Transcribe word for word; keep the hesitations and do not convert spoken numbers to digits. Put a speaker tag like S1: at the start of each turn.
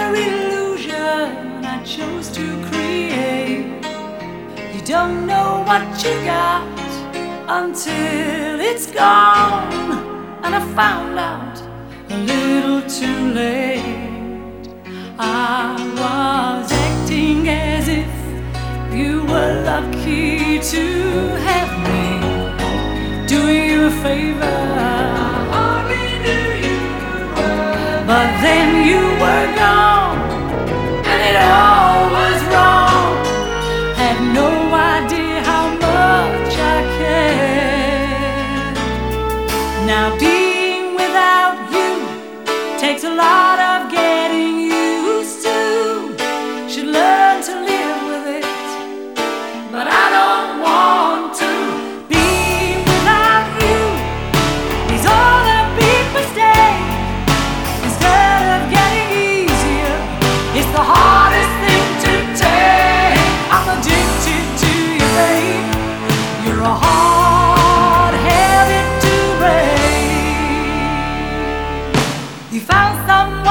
S1: another illusion I chose to create. You don't know what you got until it's gone, and I found out a little too late. I was acting as if you were lucky to have me, doing you a favor. But then you were gone, and it all was wrong. Had no idea how much I cared. Now being without you takes a lot of getting used to. Should learn to live with it, but I don't want to. Being without you is all a big mistake. It's the hardest thing to take. I'm addicted to you, babe. You're a hard habit to break. You found someone